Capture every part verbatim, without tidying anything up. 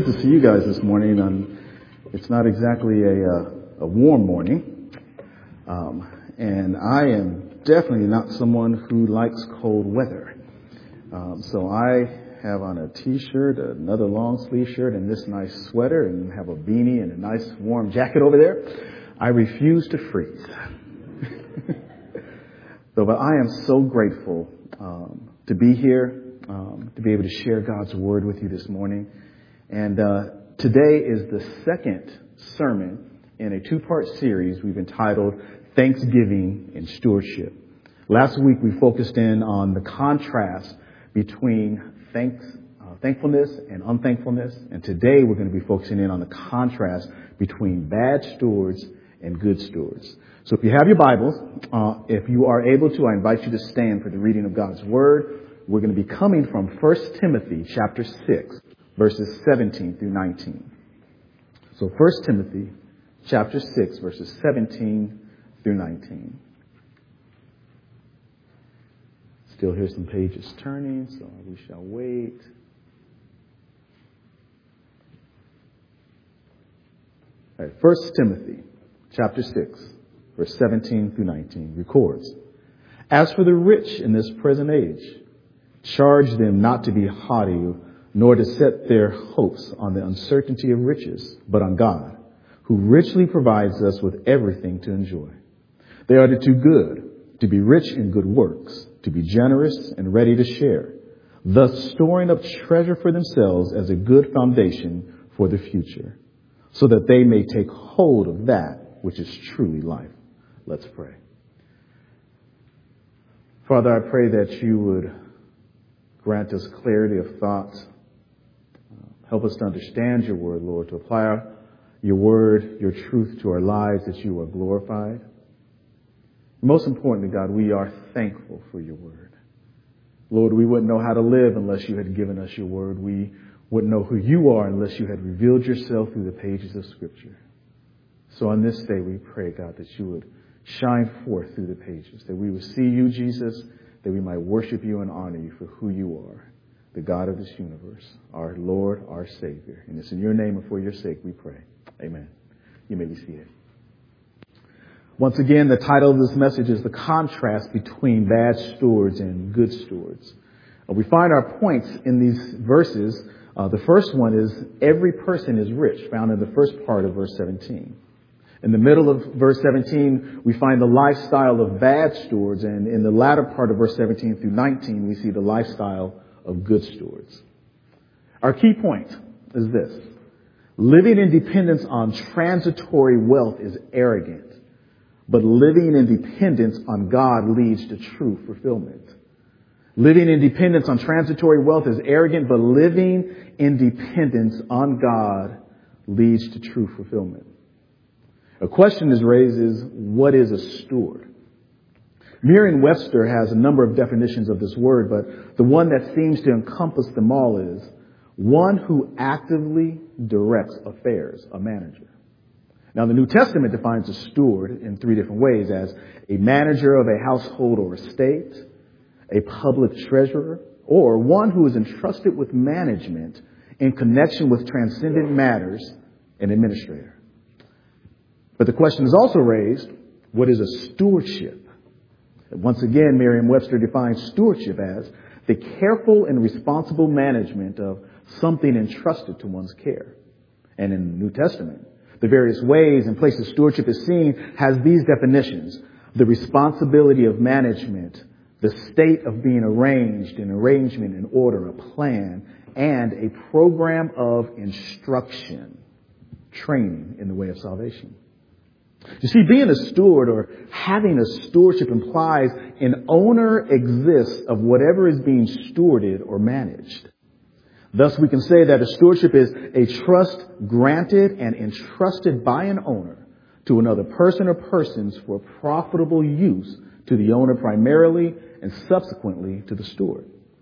to see you guys this morning. Um, it's not exactly a, uh, a warm morning, um, and I am definitely not someone who likes cold weather. Um, so I have on a t-shirt, another long sleeve shirt, and this nice sweater, and have a beanie and a nice warm jacket over there. I refuse to freeze. So, but I am so grateful um, to be here, um, to be able to share God's word with you this morning. And uh, today is the second sermon in a two-part series we've entitled Thanksgiving and Stewardship. Last week we focused in on the contrast between thanks, uh, thankfulness and unthankfulness. And today we're going to be focusing in on the contrast between bad stewards and good stewards. So if you have your Bibles, uh, if you are able to, I invite you to stand for the reading of God's word. We're going to be coming from First Timothy chapter six. Verses seventeen through nineteen. So First Timothy chapter six, verses seventeen through nineteen. Still hear some pages turning, so we shall wait. All right, First Timothy chapter six, verse seventeen through nineteen records, "As for the rich in this present age, charge them not to be haughty, nor to set their hopes on the uncertainty of riches, but on God, who richly provides us with everything to enjoy. They are to do good, to be rich in good works, to be generous and ready to share, thus storing up treasure for themselves as a good foundation for the future, so that they may take hold of that which is truly life." Let's pray. Father, I pray that you would grant us clarity of thought. Help us to understand your word, Lord, to apply our, your word, your truth to our lives, that you are glorified. Most importantly, God, we are thankful for your word. Lord, we wouldn't know how to live unless you had given us your word. We wouldn't know who you are unless you had revealed yourself through the pages of Scripture. So on this day, we pray, God, that you would shine forth through the pages, that we would see you, Jesus, that we might worship you and honor you for who you are, the God of this universe, our Lord, our Savior. And it's in your name and for your sake we pray. Amen. You may be seated. Once again, the title of this message is The Contrast Between Bad Stewards and Good Stewards. Uh, we find our points in these verses. Uh, the first one is every person is rich, found in the first part of verse seventeen. In the middle of verse seventeen, we find the lifestyle of bad stewards. And in the latter part of verse seventeen through nineteen, we see the lifestyle of good stewards. Our key point is this: living in dependence on transitory wealth is arrogant, but living in dependence on God leads to true fulfillment. Living in dependence on transitory wealth is arrogant, but living in dependence on God leads to true fulfillment. A question is raised is, what is a steward? Merriam-Webster has a number of definitions of this word, but the one that seems to encompass them all is one who actively directs affairs, a manager. Now, the New Testament defines a steward in three different ways: as a manager of a household or estate, a public treasurer, or one who is entrusted with management in connection with transcendent matters, an administrator. But the question is also raised, what is a stewardship? Once again, Merriam-Webster defines stewardship as the careful and responsible management of something entrusted to one's care. And in the New Testament, the various ways and places stewardship is seen has these definitions: the responsibility of management, the state of being arranged, an arrangement, an order, a plan, and a program of instruction, training in the way of salvation. You see, being a steward or having a stewardship implies an owner exists of whatever is being stewarded or managed. Thus, we can say that a stewardship is a trust granted and entrusted by an owner to another person or persons for profitable use to the owner primarily and subsequently to the steward.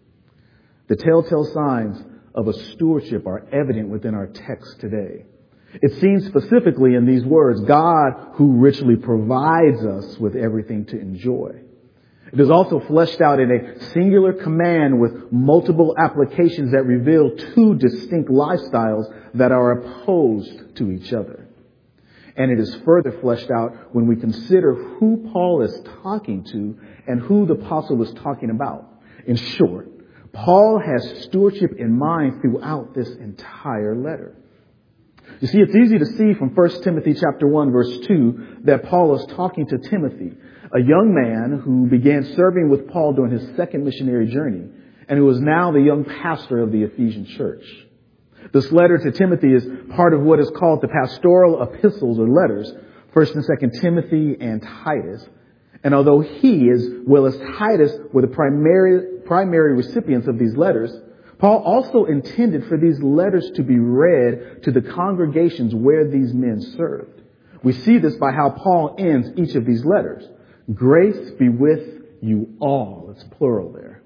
The telltale signs of a stewardship are evident within our text today. It's seen specifically in these words: God who richly provides us with everything to enjoy. It is also fleshed out in a singular command with multiple applications that reveal two distinct lifestyles that are opposed to each other. And it is further fleshed out when we consider who Paul is talking to and who the apostle is talking about. In short, Paul has stewardship in mind throughout this entire letter. You see, it's easy to see from First Timothy chapter one, verse two, that Paul is talking to Timothy, a young man who began serving with Paul during his second missionary journey, and who is now the young pastor of the Ephesian church. This letter to Timothy is part of what is called the pastoral epistles or letters, First and Second Timothy and Titus. And although he, as well as Titus, were the primary, primary recipients of these letters, Paul also intended for these letters to be read to the congregations where these men served. We see this by how Paul ends each of these letters. Grace be with you all. It's plural there.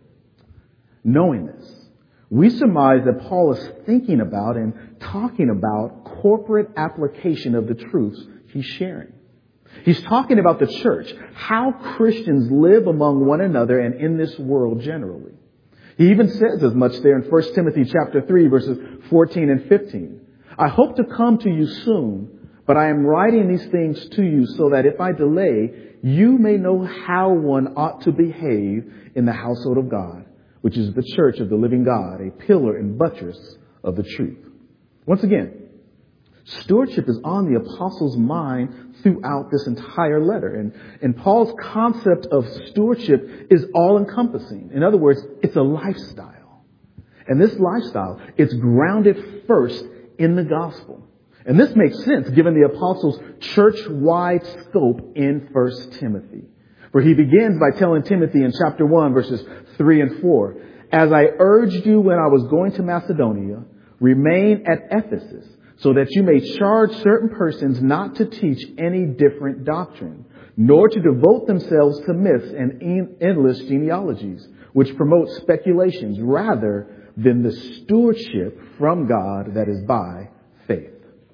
Knowing this, we surmise that Paul is thinking about and talking about corporate application of the truths he's sharing. He's talking about the church, how Christians live among one another and in this world generally. He even says as much there in First Timothy chapter three, verses fourteen and fifteen. I hope to come to you soon, but I am writing these things to you so that if I delay, you may know how one ought to behave in the household of God, which is the church of the living God, a pillar and buttress of the truth. Once again, stewardship is on the apostle's mind throughout this entire letter. And, and Paul's concept of stewardship is all-encompassing. In other words, it's a lifestyle. And this lifestyle, it's grounded first in the gospel. And this makes sense given the apostle's church-wide scope in First Timothy. Where he begins by telling Timothy in chapter one, verses three and four, as I urged you when I was going to Macedonia, remain at Ephesus, so that you may charge certain persons not to teach any different doctrine, nor to devote themselves to myths and endless genealogies, which promote speculations rather than the stewardship from God that is by faith.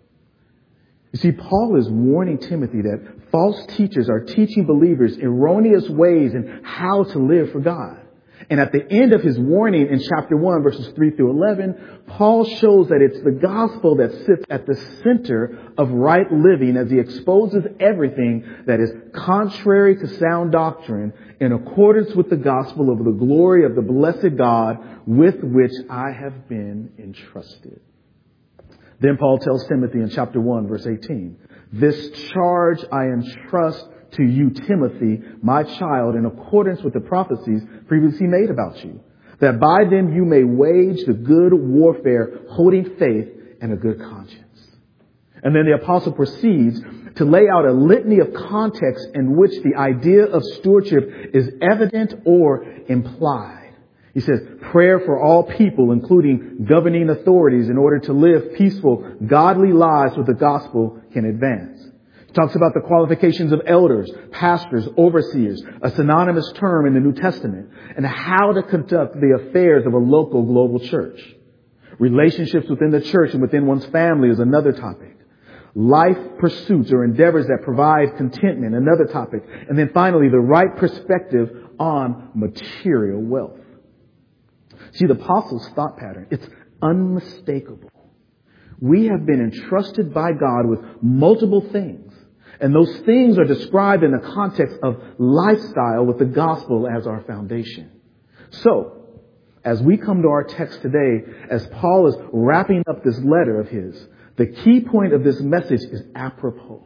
You see, Paul is warning Timothy that false teachers are teaching believers erroneous ways in how to live for God. And at the end of his warning in chapter one, verses three through eleven, Paul shows that it's the gospel that sits at the center of right living as he exposes everything that is contrary to sound doctrine in accordance with the gospel of the glory of the blessed God with which I have been entrusted. Then Paul tells Timothy in chapter one, verse eighteen, this charge I entrust to you, Timothy, my child, in accordance with the prophecies previously made about you, that by them you may wage the good warfare, holding faith and a good conscience. And then the apostle proceeds to lay out a litany of contexts in which the idea of stewardship is evident or implied. He says, prayer for all people, including governing authorities, in order to live peaceful, godly lives with the gospel can advance. He talks about the qualifications of elders, pastors, overseers, a synonymous term in the New Testament, and how to conduct the affairs of a local global church. Relationships within the church and within one's family is another topic. Life pursuits or endeavors that provide contentment, another topic. And then finally, the right perspective on material wealth. See, the apostles' thought pattern, it's unmistakable. We have been entrusted by God with multiple things. And those things are described in the context of lifestyle with the gospel as our foundation. So, as we come to our text today, as Paul is wrapping up this letter of his, the key point of this message is apropos.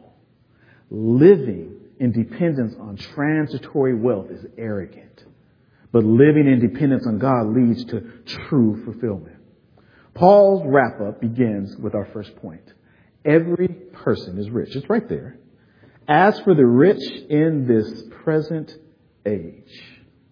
Living in dependence on transitory wealth is arrogant. But living in dependence on God leads to true fulfillment. Paul's wrap-up begins with our first point. Every person is rich. It's right there. As for the rich in this present age.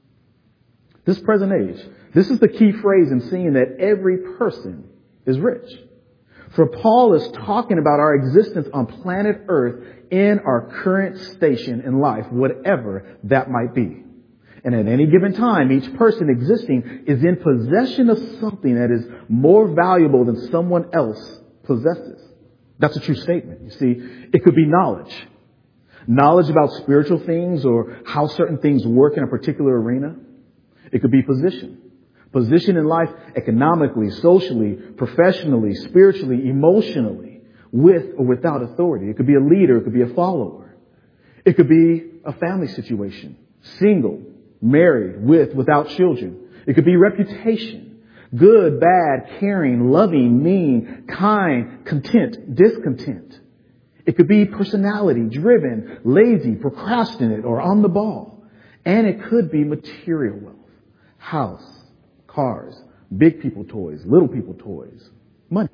This present age. This is the key phrase in seeing that every person is rich. For Paul is talking about our existence on planet Earth in our current station in life, whatever that might be. And at any given time, each person existing is in possession of something that is more valuable than someone else possesses. That's a true statement. You see, it could be knowledge. knowledge about spiritual things or how certain things work in a particular arena. It could be position. Position in life economically, socially, professionally, spiritually, emotionally, with or without authority. It could be a leader. It could be a follower. It could be a family situation. Single, married, with, without children. It could be reputation. Good, bad, caring, loving, mean, kind, content, discontent. It could be personality, driven, lazy, procrastinate, or on the ball. And it could be material wealth. House, cars, big people toys, little people toys, money.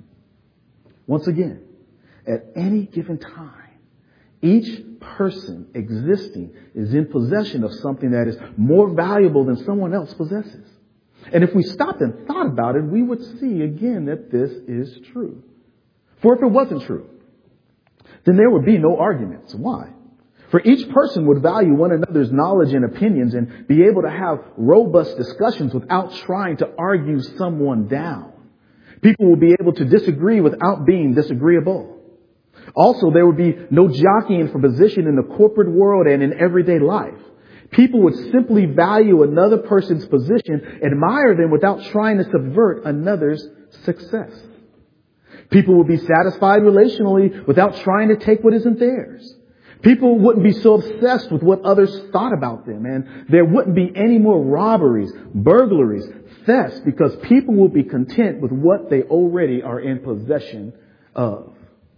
Once again, at any given time, each person existing is in possession of something that is more valuable than someone else possesses. And if we stopped and thought about it, we would see again that this is true. For if it wasn't true, then there would be no arguments. Why? For each person would value one another's knowledge and opinions and be able to have robust discussions without trying to argue someone down. People will be able to disagree without being disagreeable. Also, there would be no jockeying for position in the corporate world and in everyday life. People would simply value another person's position, admire them without trying to subvert another's success. People would be satisfied relationally without trying to take what isn't theirs. People wouldn't be so obsessed with what others thought about them, and there wouldn't be any more robberies, burglaries, thefts, because people will be content with what they already are in possession of.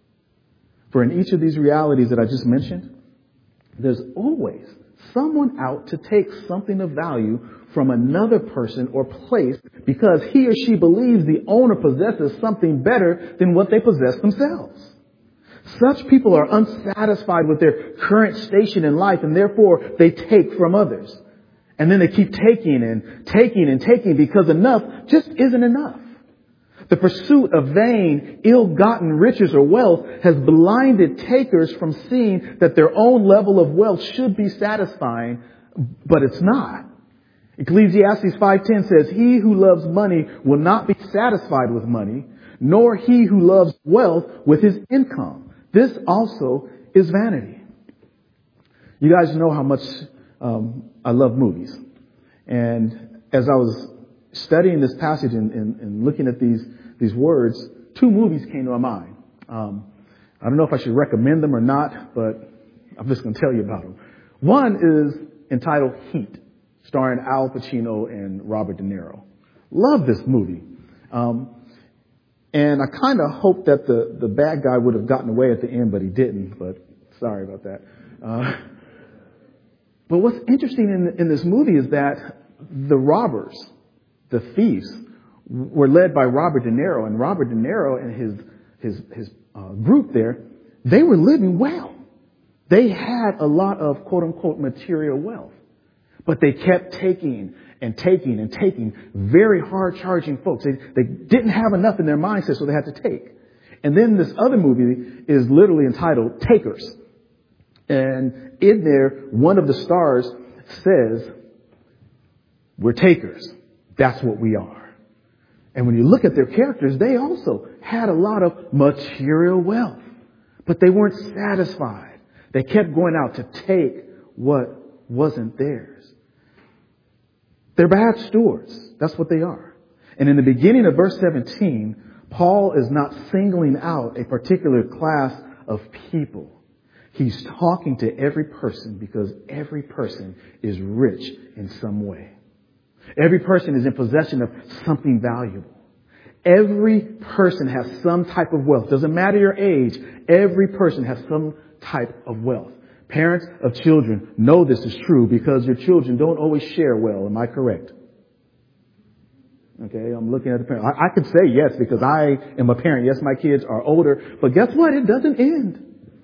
For in each of these realities that I just mentioned, there's always someone out to take something of value from another person or place because he or she believes the owner possesses something better than what they possess themselves. Such people are unsatisfied with their current station in life, and therefore they take from others. And then they keep taking and taking and taking because enough just isn't enough. The pursuit of vain, ill-gotten riches or wealth has blinded takers from seeing that their own level of wealth should be satisfying, but it's not. Ecclesiastes five ten says, "He who loves money will not be satisfied with money, nor he who loves wealth with his income. This also is vanity." You guys know how much um, I love movies. And as I was studying this passage and, and, and looking at these these words, two movies came to my mind. Um, I don't know if I should recommend them or not, but I'm just going to tell you about them. One is entitled Heat, starring Al Pacino and Robert De Niro. Love this movie. Um, and I kind of hoped that the, the bad guy would have gotten away at the end, but he didn't. But sorry about that. Uh, but what's interesting in, in this movie is that the robbers, the thieves, were led by Robert De Niro, and Robert De Niro and his his his uh, group there, they were living well. They had a lot of quote unquote material wealth, but they kept taking and taking and taking very hard charging folks. They they didn't have enough in their mindset, so they had to take. And then this other movie is literally entitled Takers, and in there one of the stars says, "We're takers. That's what we are." And when you look at their characters, they also had a lot of material wealth, but they weren't satisfied. They kept going out to take what wasn't theirs. They're bad stewards. That's what they are. And in the beginning of verse seventeen, Paul is not singling out a particular class of people. He's talking to every person because every person is rich in some way. Every person is in possession of something valuable. Every person has some type of wealth. Doesn't matter your age. Every person has some type of wealth. Parents of children know this is true because your children don't always share well. Am I correct? Okay, I'm looking at the parent. I, I could say yes because I am a parent. Yes, my kids are older. But guess what? It doesn't end.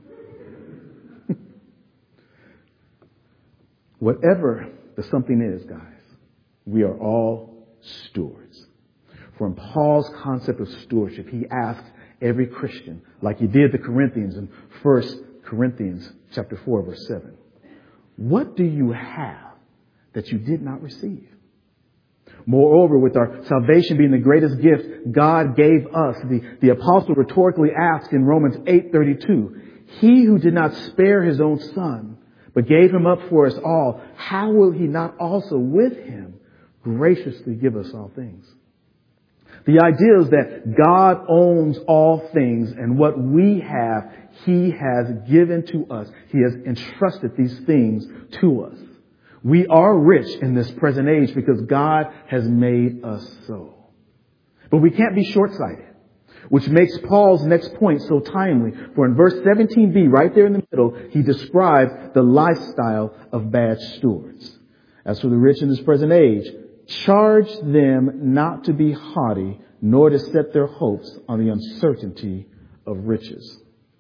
Whatever the something is, guys, we are all stewards. From Paul's concept of stewardship, he asks every Christian, like he did the Corinthians in First Corinthians chapter four, verse seven, what do you have that you did not receive? Moreover, with our salvation being the greatest gift God gave us, the, the apostle rhetorically asked in Romans eight thirty-two, He who did not spare his own son, but gave him up for us all, how will he not also with him graciously give us all things? The idea is that God owns all things, and what we have, he has given to us. He has entrusted these things to us. We are rich in this present age because God has made us so. But we can't be short-sighted, which makes Paul's next point so timely. For in verse seventeen b, right there in the middle, he describes the lifestyle of bad stewards. As for the rich in this present age, charge them not to be haughty, nor to set their hopes on the uncertainty of riches.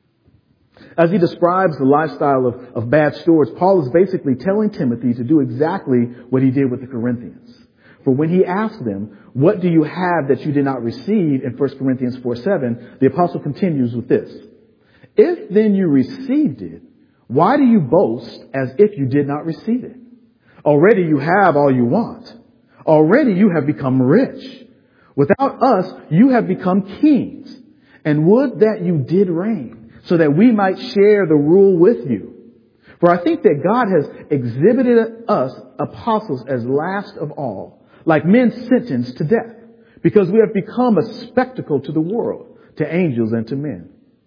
As he describes the lifestyle of, of bad stewards, Paul is basically telling Timothy to do exactly what he did with the Corinthians. For when he asked them, what do you have that you did not receive in First Corinthians four seven, the apostle continues with this. If then you received it, why do you boast as if you did not receive it? Already you have all you want. Already you have become rich. Without us, you have become kings. And would that you did reign, so that we might share the rule with you. For I think that God has exhibited us apostles as last of all, like men sentenced to death, because we have become a spectacle to the world, to angels and to men.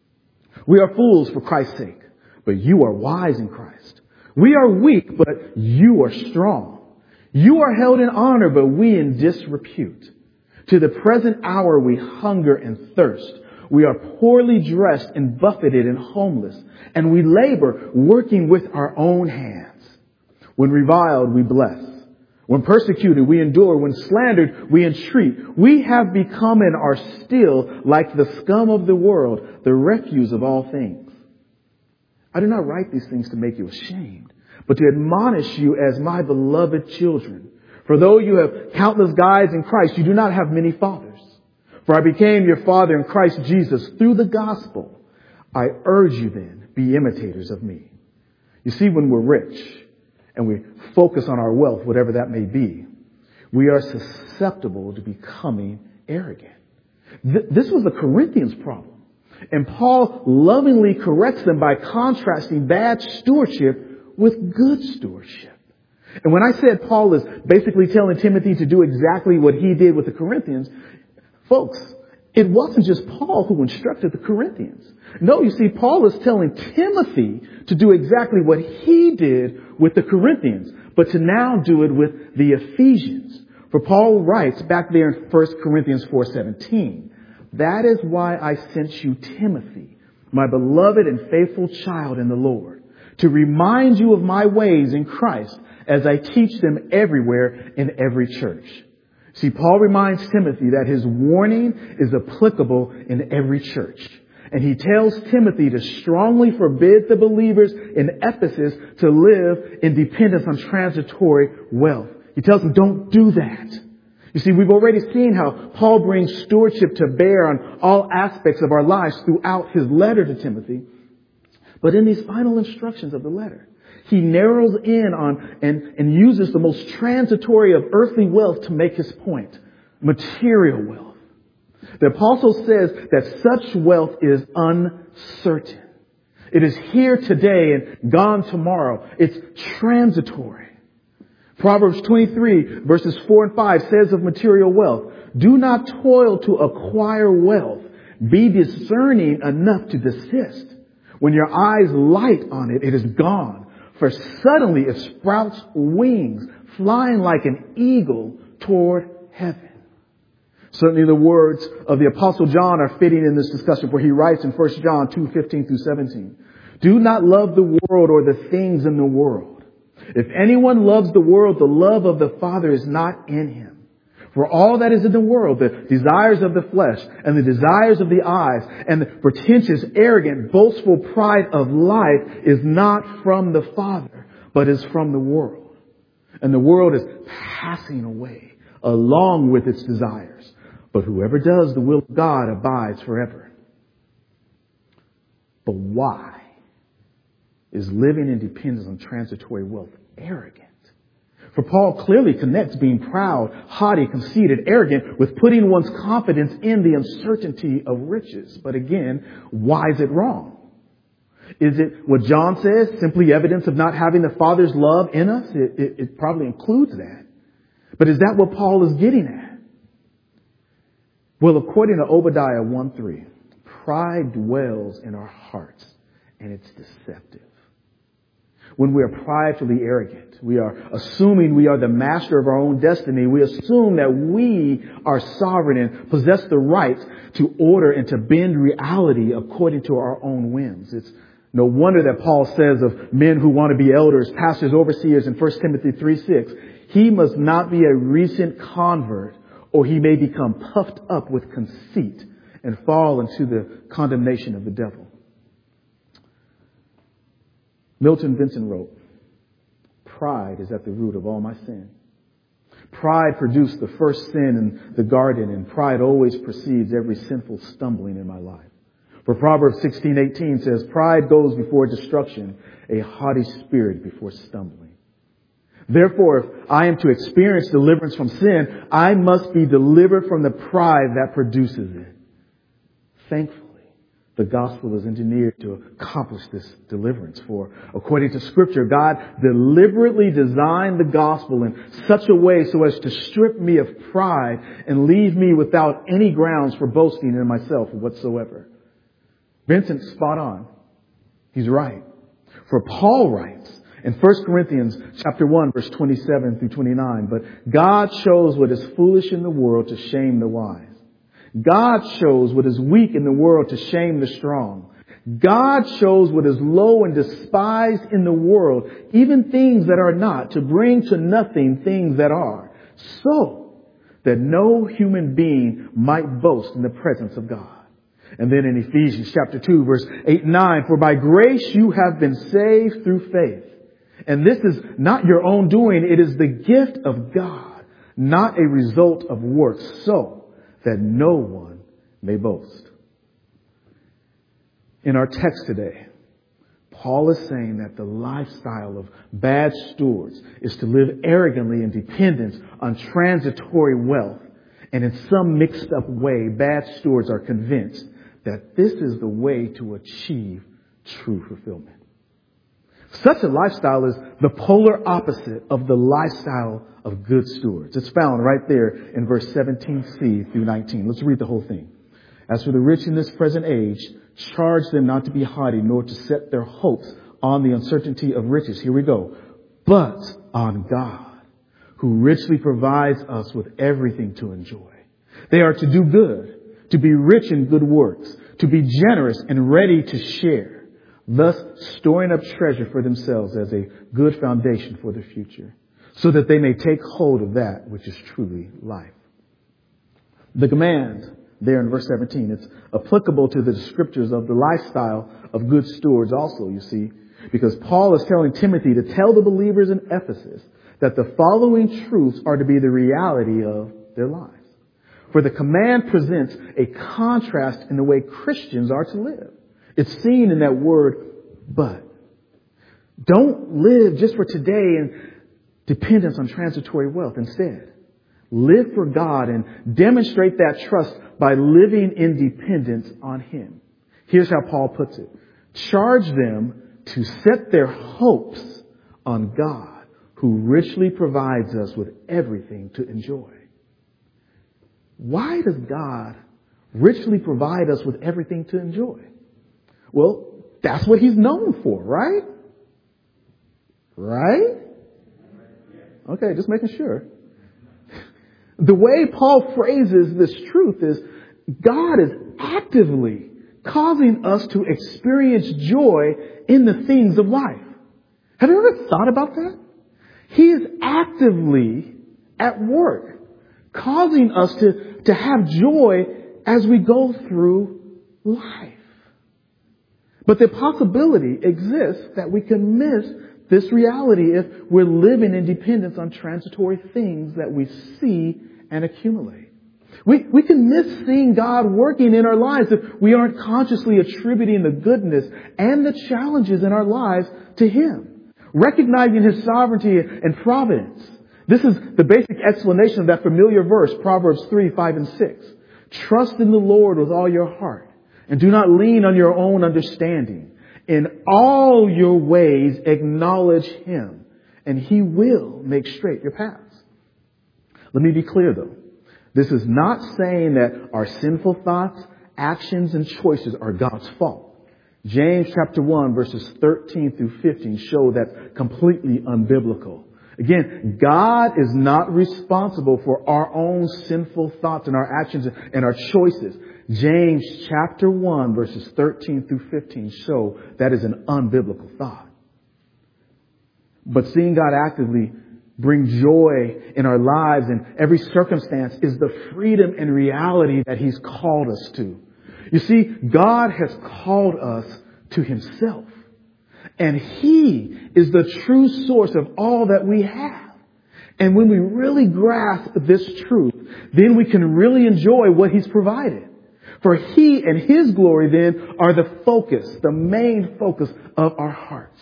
We are fools for Christ's sake, but you are wise in Christ. We are weak, but you are strong. You are held in honor, but we in disrepute. To the present hour we hunger and thirst. We are poorly dressed and buffeted and homeless, and we labor working with our own hands. When reviled, we bless. When persecuted, we endure. When slandered, we entreat. We have become and are still like the scum of the world, the refuse of all things. I do not write these things to make you ashamed, but to admonish you as my beloved children. For though you have countless guides in Christ, you do not have many fathers. For I became your father in Christ Jesus through the gospel. I urge you then, be imitators of me. You see, when we're rich and we focus on our wealth, whatever that may be, we are susceptible to becoming arrogant. Th- this was the Corinthians' problem. And Paul lovingly corrects them by contrasting bad stewardship with good stewardship. And when I said Paul is basically telling Timothy to do exactly what he did with the Corinthians, folks, it wasn't just Paul who instructed the Corinthians. No, you see, Paul is telling Timothy to do exactly what he did with the Corinthians, but to now do it with the Ephesians. For Paul writes back there in First Corinthians four seventeen, that is why I sent you Timothy, my beloved and faithful child in the Lord, to remind you of my ways in Christ as I teach them everywhere in every church. See, Paul reminds Timothy that his warning is applicable in every church. And he tells Timothy to strongly forbid the believers in Ephesus to live in dependence on transitory wealth. He tells them, don't do that. You see, we've already seen how Paul brings stewardship to bear on all aspects of our lives throughout his letter to Timothy. But in these final instructions of the letter, he narrows in on and, and uses the most transitory of earthly wealth to make his point. Material wealth. The apostle says that such wealth is uncertain. It is here today and gone tomorrow. It's transitory. Proverbs twenty-three verses four and five says of material wealth, do not toil to acquire wealth. Be discerning enough to desist. When your eyes light on it, it is gone. For suddenly it sprouts wings, flying like an eagle toward heaven. Certainly the words of the Apostle John are fitting in this discussion, for he writes in First John two fifteen through seventeen, do not love the world or the things in the world. If anyone loves the world, the love of the Father is not in him. For all that is in the world, the desires of the flesh and the desires of the eyes and the pretentious, arrogant, boastful pride of life is not from the Father, but is from the world. And the world is passing away along with its desires. But whoever does the will of God abides forever. But why is living in dependence on transitory wealth arrogant? For Paul clearly connects being proud, haughty, conceited, arrogant with putting one's confidence in the uncertainty of riches. But again, why is it wrong? Is it what John says, simply evidence of not having the Father's love in us? It, it, it probably includes that. But is that what Paul is getting at? Well, according to Obadiah one three, pride dwells in our hearts and it's deceptive. When we are pridefully arrogant, we are assuming we are the master of our own destiny. We assume that we are sovereign and possess the right to order and to bend reality according to our own whims. It's no wonder that Paul says of men who want to be elders, pastors, overseers in First Timothy three six, he must not be a recent convert or he may become puffed up with conceit and fall into the condemnation of the devil. Milton Vincent wrote, "Pride is at the root of all my sin. Pride produced the first sin in the garden, and pride always precedes every sinful stumbling in my life. For Proverbs sixteen eighteen says, pride goes before destruction, a haughty spirit before stumbling. Therefore, if I am to experience deliverance from sin, I must be delivered from the pride that produces it." Thankfully, the gospel is engineered to accomplish this deliverance. For according to Scripture, God deliberately designed the gospel in such a way so as to strip me of pride and leave me without any grounds for boasting in myself whatsoever. Vincent's spot on. He's right. For Paul writes in First Corinthians chapter one, verse twenty-seven through twenty-nine, "But God shows what is foolish in the world to shame the wise. God shows what is weak in the world to shame the strong. God shows what is low and despised in the world, even things that are not, to bring to nothing things that are, so that no human being might boast in the presence of God." And then in Ephesians chapter two, verse eight and nine, "For by grace you have been saved through faith. And this is not your own doing. It is the gift of God, not a result of works, so that no one may boast." In our text today, Paul is saying that the lifestyle of bad stewards is to live arrogantly in dependence on transitory wealth. And in some mixed up way, bad stewards are convinced that this is the way to achieve true fulfillment. Such a lifestyle is the polar opposite of the lifestyle of good stewards. It's found right there in verse seventeen c through nineteen. Let's read the whole thing. "As for the rich in this present age, charge them not to be haughty, nor to set their hopes on the uncertainty of riches." Here we go. "But on God, who richly provides us with everything to enjoy. They are to do good, to be rich in good works, to be generous and ready to share, thus storing up treasure for themselves as a good foundation for the future, so that they may take hold of that which is truly life." The command there in verse seventeen, it's applicable to the descriptors of the lifestyle of good stewards also, you see, because Paul is telling Timothy to tell the believers in Ephesus that the following truths are to be the reality of their lives. For the command presents a contrast in the way Christians are to live. It's seen in that word, but. Don't live just for today and dependence on transitory wealth. Instead, live for God and demonstrate that trust by living in dependence on Him. Here's how Paul puts it. Charge them to set their hopes on God, who richly provides us with everything to enjoy. Why does God richly provide us with everything to enjoy? Well, that's what He's known for, right? Right? Okay, just making sure. The way Paul phrases this truth is God is actively causing us to experience joy in the things of life. Have you ever thought about that? He is actively at work, causing us to, to have joy as we go through life. But the possibility exists that we can miss this reality if we're living in dependence on transitory things that we see and accumulate. We, we can miss seeing God working in our lives if we aren't consciously attributing the goodness and the challenges in our lives to Him, recognizing His sovereignty and providence. This is the basic explanation of that familiar verse, Proverbs three, five, and six. "Trust in the Lord with all your heart, and do not lean on your own understanding. In all your ways, acknowledge him, and he will make straight your paths. Let me be clear, though. This is not saying that our sinful thoughts, actions, and choices are God's fault. James chapter one, verses thirteen through fifteen show that's completely unbiblical. Again, God is not responsible for our own sinful thoughts and our actions and our choices. James chapter one, verses thirteen through fifteen show that is an unbiblical thought. But seeing God actively bring joy in our lives in every circumstance is the freedom and reality that he's called us to. You see, God has called us to himself. And he is the true source of all that we have. And when we really grasp this truth, then we can really enjoy what he's provided. For he and his glory then are the focus, the main focus of our hearts.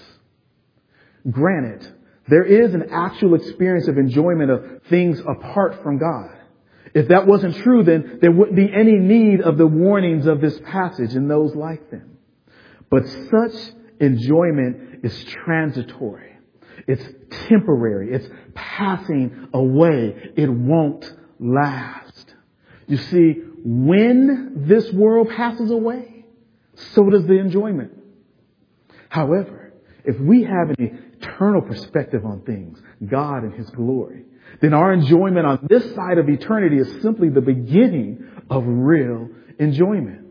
Granted, there is an actual experience of enjoyment of things apart from God. If that wasn't true, then there wouldn't be any need of the warnings of this passage and those like them. But such enjoyment is transitory. It's temporary. It's passing away. It won't last. You see, when this world passes away, so does the enjoyment. However, if we have an eternal perspective on things, God and his glory, then our enjoyment on this side of eternity is simply the beginning of real enjoyment.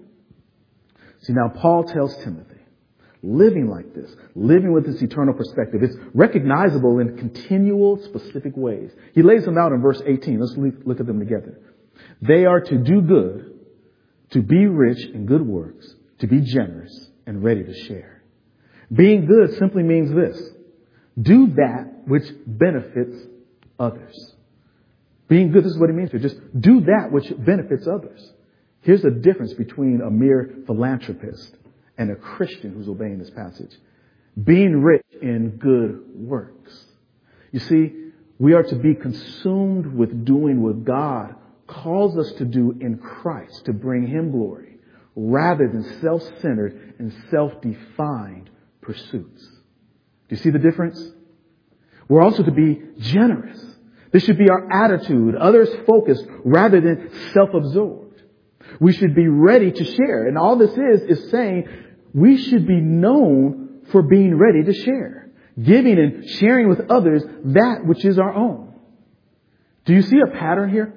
See, now Paul tells Timothy, living like this, living with this eternal perspective, it's recognizable in continual, specific ways. He lays them out in verse eighteen. Let's look at them together. They are to do good, to be rich in good works, to be generous and ready to share. Being good simply means this: do that which benefits others. Being good, this is what it means to just do that which benefits others. Here's the difference between a mere philanthropist and a Christian who's obeying this passage. Being rich in good works. You see, we are to be consumed with doing what God calls us to do in Christ to bring him glory, rather than self-centered and self-defined pursuits. Do you see the difference? We're also to be generous. This should be our attitude, others focused rather than self-absorbed. We should be ready to share. And all this is, is saying we should be known for being ready to share, giving and sharing with others that which is our own. Do you see a pattern here?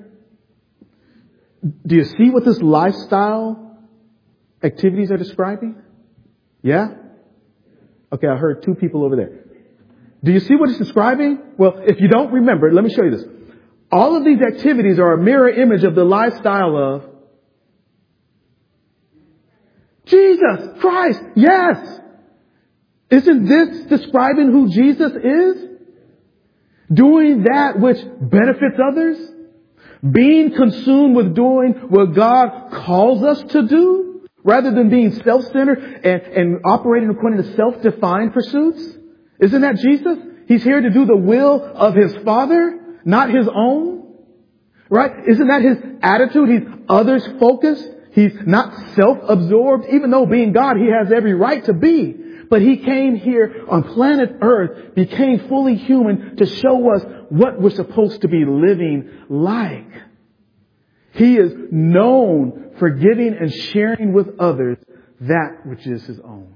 Do you see what this lifestyle activities are describing? Yeah? Okay, I heard two people over there. Do you see what it's describing? Well, if you don't remember, let me show you this. All of these activities are a mirror image of the lifestyle of Jesus Christ. Yes. Isn't this describing who Jesus is? Doing that which benefits others? Being consumed with doing what God calls us to do, rather than being self-centered and, and operating according to self-defined pursuits? Isn't that Jesus? He's here to do the will of his Father, not his own. Right? Isn't that his attitude? He's others focused. He's not self-absorbed, even though being God, he has every right to be. But he came here on planet Earth, became fully human to show us what we're supposed to be living like. He is known for giving and sharing with others that which is his own.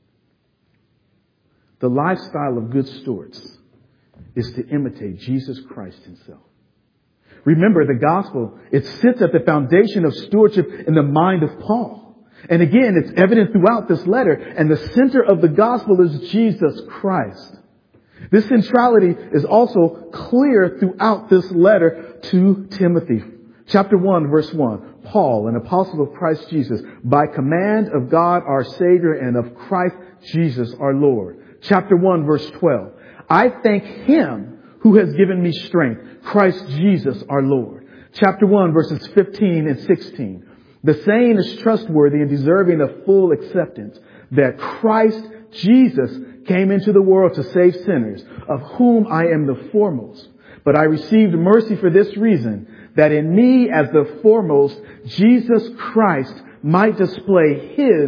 The lifestyle of good stewards is to imitate Jesus Christ himself. Remember, the gospel, it sits at the foundation of stewardship in the mind of Paul. And again, it's evident throughout this letter. And the center of the gospel is Jesus Christ. This centrality is also clear throughout this letter to Timothy. Chapter one, verse one. Paul, an apostle of Christ Jesus, by command of God our Savior and of Christ Jesus our Lord. Chapter one, verse twelve. I thank him who has given me strength, Christ Jesus our Lord. Chapter one, verses fifteen and sixteen. The saying is trustworthy and deserving of full acceptance, that Christ Jesus came into the world to save sinners, of whom I am the foremost. But I received mercy for this reason, that in me as the foremost, Jesus Christ might display his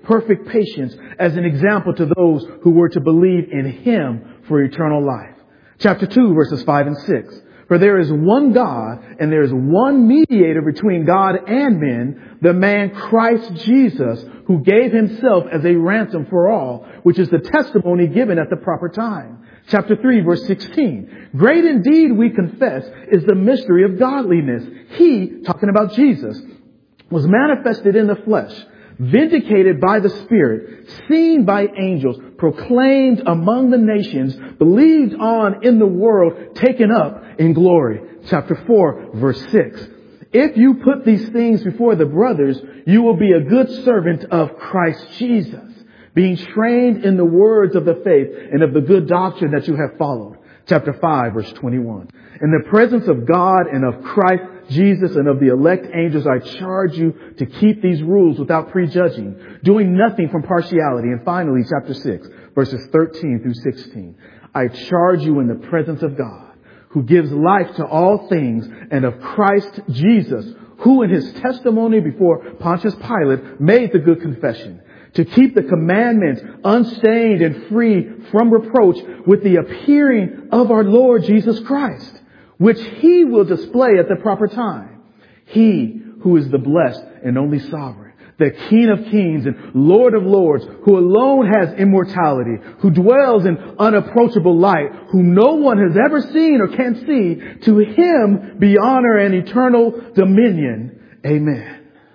perfect patience as an example to those who were to believe in him for eternal life. Chapter two, verses five and six. For there is one God, and there is one mediator between God and men, the man Christ Jesus, who gave himself as a ransom for all, which is the testimony given at the proper time. Chapter three, verse sixteen. Great indeed, we confess, is the mystery of godliness. He, talking about Jesus, was manifested in the flesh, vindicated by the Spirit, seen by angels, proclaimed among the nations, believed on in the world, taken up in glory. Chapter four, verse six. If you put these things before the brothers, you will be a good servant of Christ Jesus, being trained in the words of the faith and of the good doctrine that you have followed. Chapter five, verse twenty-one. In the presence of God and of Christ Jesus and of the elect angels, I charge you to keep these rules without prejudging, doing nothing from partiality. And finally, chapter six, verses thirteen through sixteen. I charge you in the presence of God, who gives life to all things, and of Christ Jesus, who in his testimony before Pontius Pilate made the good confession, to keep the commandments unstained and free from reproach with the appearing of our Lord Jesus Christ, which he will display at the proper time. He who is the blessed and only sovereign, the King of kings and Lord of lords, who alone has immortality, who dwells in unapproachable light, whom no one has ever seen or can see, to him be honor and eternal dominion. Amen.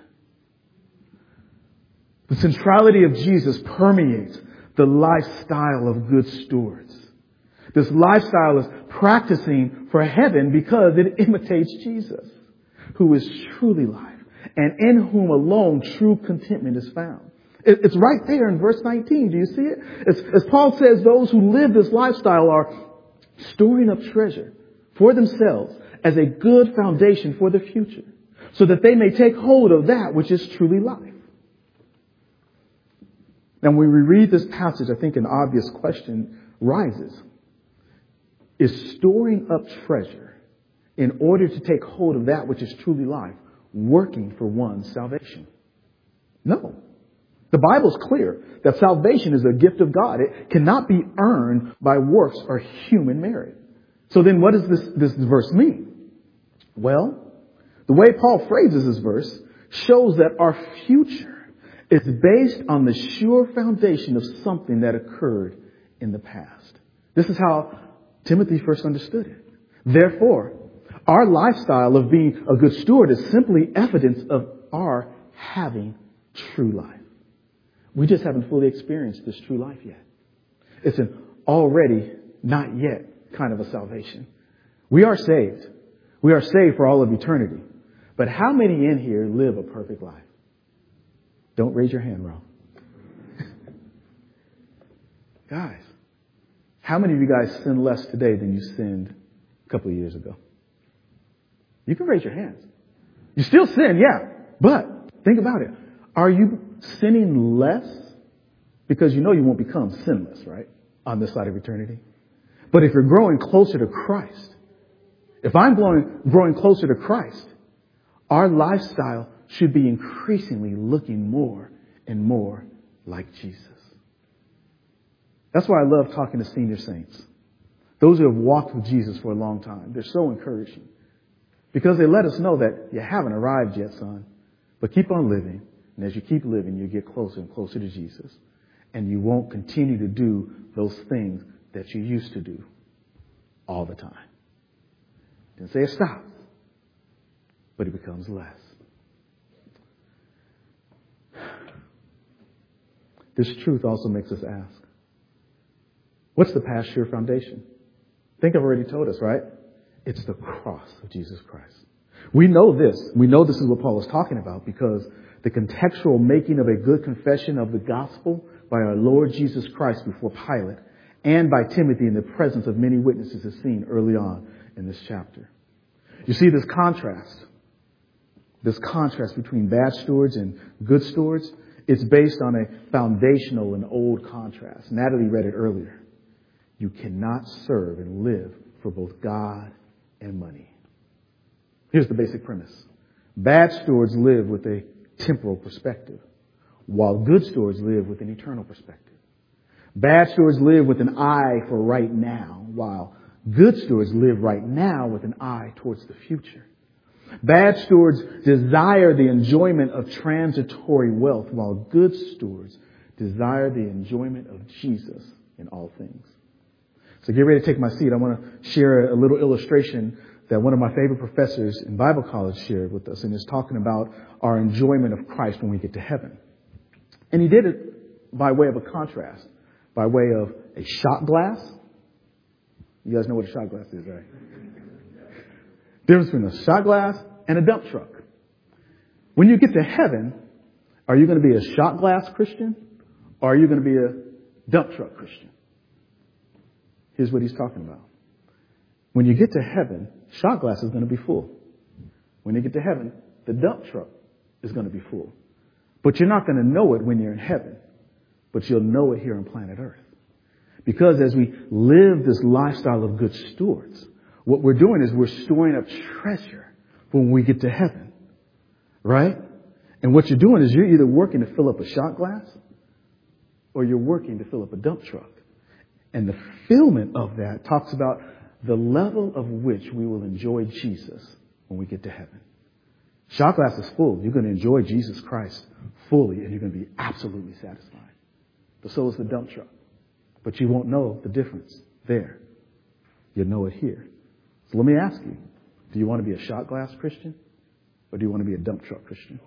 The centrality of Jesus permeates the lifestyle of good stewards. This lifestyle is practicing for heaven because it imitates Jesus, who is truly life, and in whom alone true contentment is found. It's right there in verse nineteen. Do you see it? As, as Paul says, those who live this lifestyle are storing up treasure for themselves as a good foundation for the future, so that they may take hold of that which is truly life. Now, when we read this passage, I think an obvious question rises. Is storing up treasure in order to take hold of that which is truly life working for one's salvation? No. The Bible's clear that salvation is a gift of God. It cannot be earned by works or human merit. So then what does this, this verse mean? Well, the way Paul phrases this verse shows that our future is based on the sure foundation of something that occurred in the past. This is how Timothy first understood it. Therefore, our lifestyle of being a good steward is simply evidence of our having true life. We just haven't fully experienced this true life yet. It's an already not yet kind of a salvation. We are saved. We are saved for all of eternity. But how many in here live a perfect life? Don't raise your hand, Ron. Guys, how many of you guys sin less today than you sinned a couple of years ago? You can raise your hands. You still sin, yeah. But think about it. Are you sinning less? Because you know you won't become sinless, right? On this side of eternity. But if you're growing closer to Christ, if I'm growing, growing closer to Christ, our lifestyle should be increasingly looking more and more like Jesus. That's why I love talking to senior saints. Those who have walked with Jesus for a long time. They're so encouraging. Because they let us know that you haven't arrived yet, son. But keep on living. And as you keep living, you get closer and closer to Jesus. And you won't continue to do those things that you used to do all the time. Didn't say it stops, but it becomes less. This truth also makes us ask, what's the past sure foundation? I think I've already told us, right? It's the cross of Jesus Christ. We know this. We know this is what Paul is talking about because the contextual making of a good confession of the gospel by our Lord Jesus Christ before Pilate and by Timothy in the presence of many witnesses is seen early on in this chapter. You see this contrast, this contrast between bad stewards and good stewards. It's based on a foundational and old contrast. Natalie read it earlier. You cannot serve and live for both God and money. Here's the basic premise. Bad stewards live with a temporal perspective. while good stewards live with an eternal perspective. Bad stewards live with an eye for right now, while good stewards live right now with an eye towards the future. Bad stewards desire the enjoyment of transitory wealth, while good stewards desire the enjoyment of Jesus in all things. So get ready to take my seat. I want to share a little illustration that one of my favorite professors in Bible college shared with us, and is talking about our enjoyment of Christ when we get to heaven. And he did it by way of a contrast, by way of a shot glass. You guys know what a shot glass is, right? Difference between a shot glass and a dump truck. When you get to heaven, are you going to be a shot glass Christian, or are you going to be a dump truck Christian? Here's what he's talking about. When you get to heaven, shot glass is going to be full. When you get to heaven, the dump truck is going to be full. But you're not going to know it when you're in heaven, but you'll know it here on planet Earth. Because as we live this lifestyle of good stewards, what we're doing is we're storing up treasure when we get to heaven, right? And what you're doing is you're either working to fill up a shot glass or you're working to fill up a dump truck. And the fulfillment of that talks about the level of which we will enjoy Jesus when we get to heaven. Shot glass is full. You're going to enjoy Jesus Christ fully, and you're going to be absolutely satisfied. But so is the dump truck. But you won't know the difference there. You'll know it here. So let me ask you, do you want to be a shot glass Christian, or do you want to be a dump truck Christian?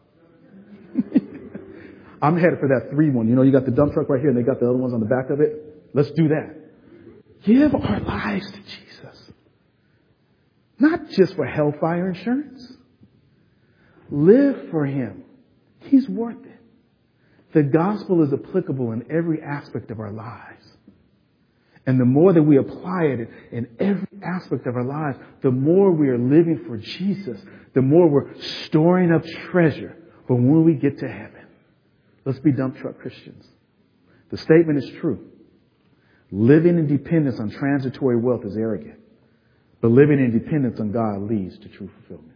I'm headed for that three one. You know, you got the dump truck right here, and they got the other ones on the back of it. Let's do that. Give our lives to Jesus. Not just for hellfire insurance. Live for Him. He's worth it. The gospel is applicable in every aspect of our lives. And the more that we apply it in every aspect of our lives, the more we are living for Jesus, the more we're storing up treasure for when we get to heaven. Let's be dump truck Christians. The statement is true. Living in dependence on transitory wealth is arrogant, but living in dependence on God leads to true fulfillment.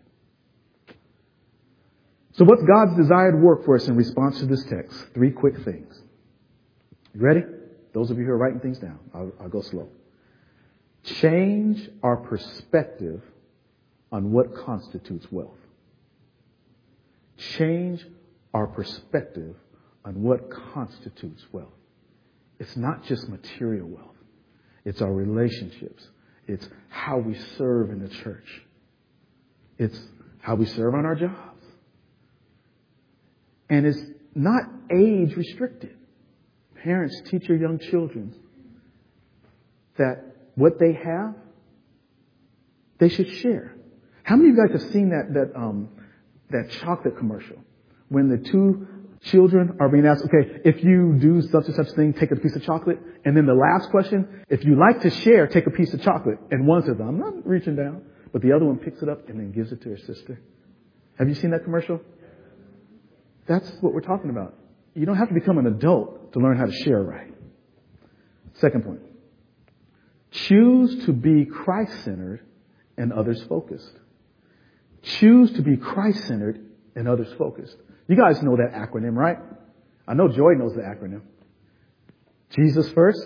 So what's God's desired work for us in response to this text? Three quick things. You ready? Those of you who are writing things down, I'll, I'll go slow. Change our perspective on what constitutes wealth. Change our perspective on what constitutes wealth. It's not just material wealth. It's our relationships. It's how we serve in the church. It's how we serve on our jobs. And it's not age restricted. Parents, teach your young children that what they have, they should share. How many of you guys have seen that that um, that chocolate commercial when the two children are being asked, okay, if you do such and such thing, take a piece of chocolate. And then the last question, if you like to share, take a piece of chocolate. And one says, I'm not reaching down. But the other one picks it up and then gives it to her sister. Have you seen that commercial? That's what we're talking about. You don't have to become an adult to learn how to share right. Second point. Choose to be Christ-centered and others-focused. Choose to be Christ-centered and others-focused. You guys know that acronym, right? I know Joy knows the acronym. Jesus first.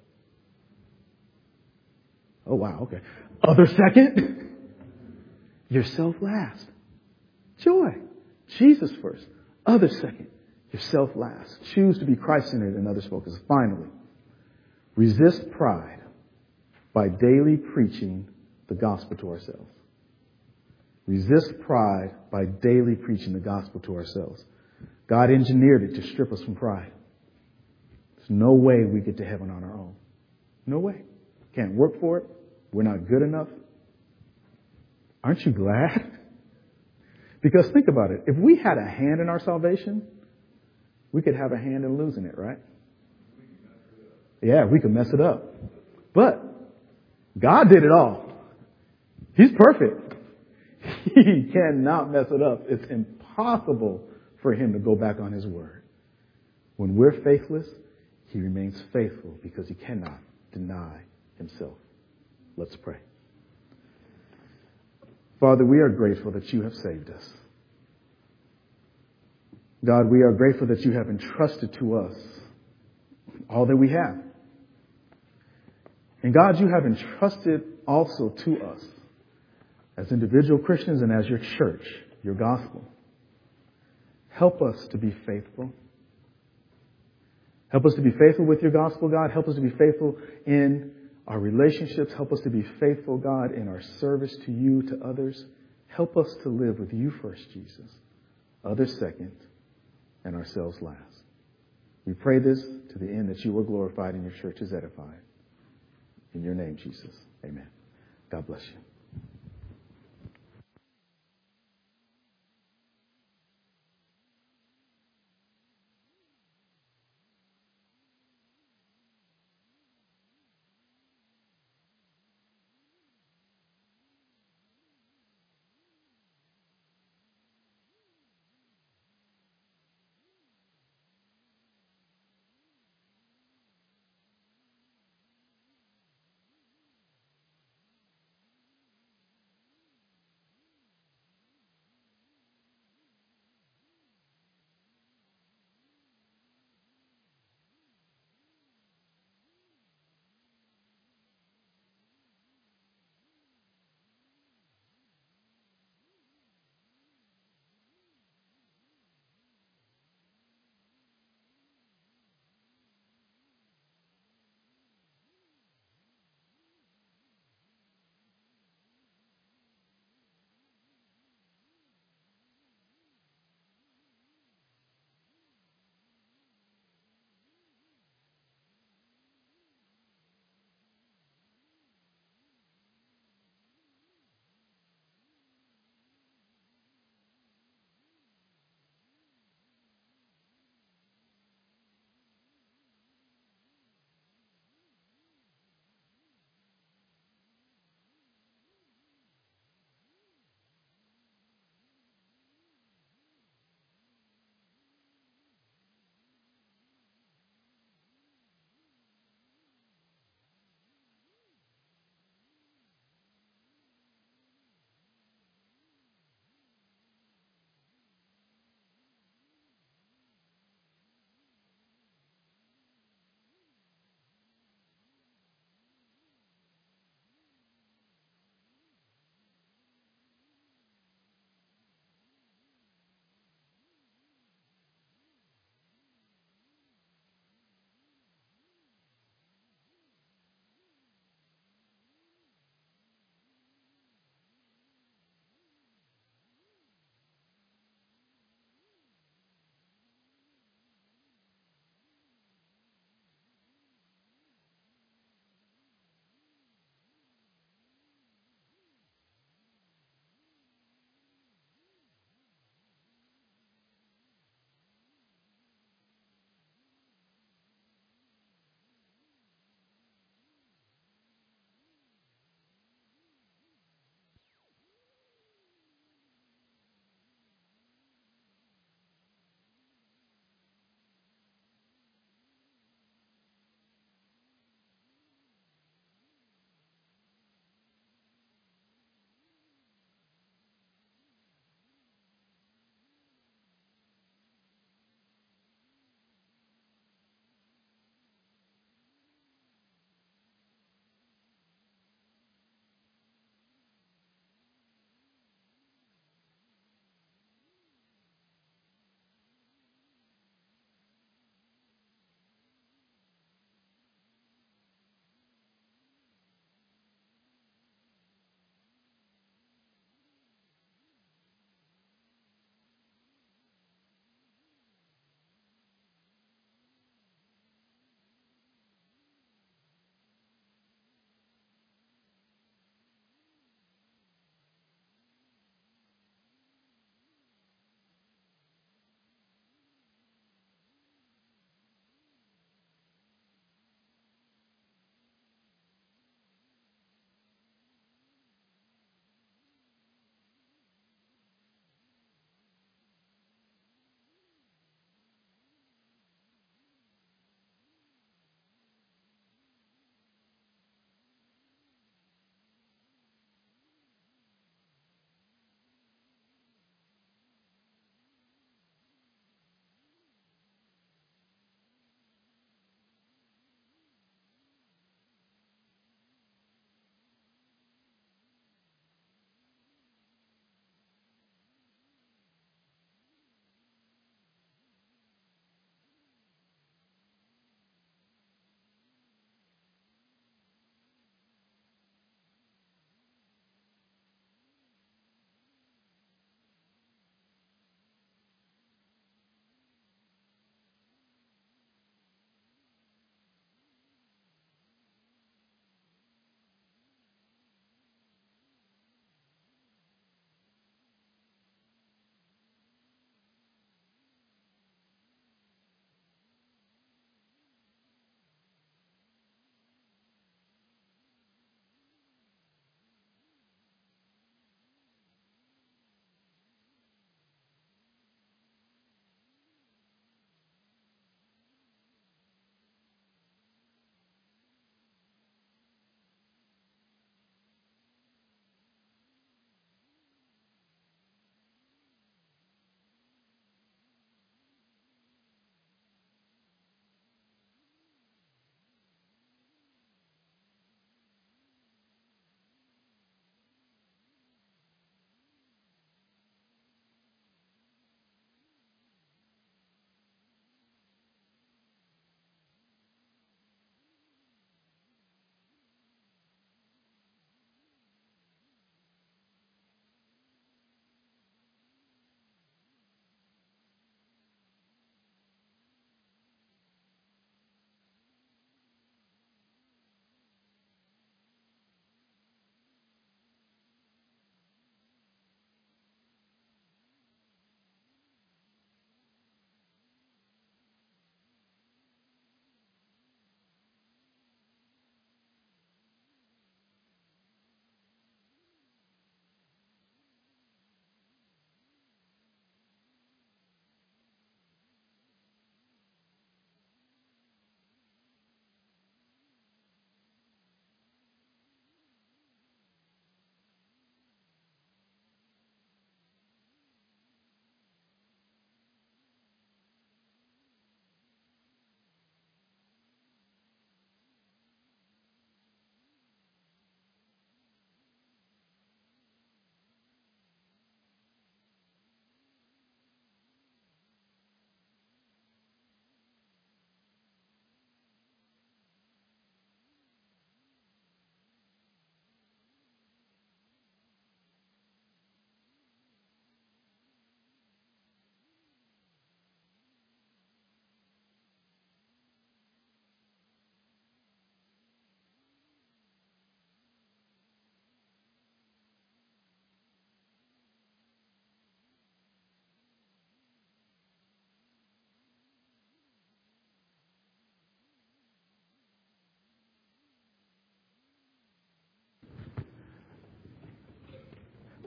Oh, wow. Okay. Other second. Yourself last. Joy. Jesus first. Other second. Yourself last. Choose to be Christ-centered and others-focused. Finally, resist pride by daily preaching the gospel to ourselves. Resist pride by daily preaching the gospel to ourselves. God engineered it to strip us from pride. There's no way we get to heaven on our own. No way. Can't work for it. We're not good enough. Aren't you glad? Because think about it. If we had a hand in our salvation, we could have a hand in losing it, right? Yeah, we could mess it up. But God did it all. He's perfect. He cannot mess it up. It's impossible for Him to go back on His word. When we're faithless, He remains faithful because He cannot deny Himself. Let's pray. Father, we are grateful that You have saved us. God, we are grateful that you have entrusted to us all that we have. And God, you have entrusted also to us as individual Christians and as your church, your gospel. Help us to be faithful. Help us to be faithful with your gospel, God. Help us to be faithful in our relationships. Help us to be faithful, God, in our service to you, to others. Help us to live with you first, Jesus. Others second, and ourselves last. We pray this to the end that you are glorified and your church is edified. In your name, Jesus. Amen. God bless you.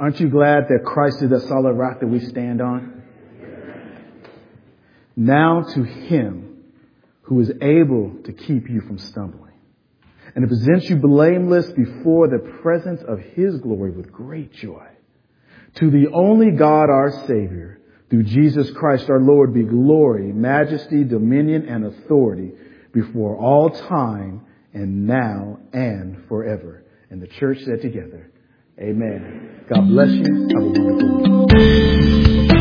Aren't you glad that Christ is the solid rock that we stand on? Now to him who is able to keep you from stumbling and to present you blameless before the presence of his glory with great joy. To the only God, our Savior, through Jesus Christ our Lord, be glory, majesty, dominion, and authority before all time and now and forever. And the church said together, amen. God bless you. Have a wonderful week.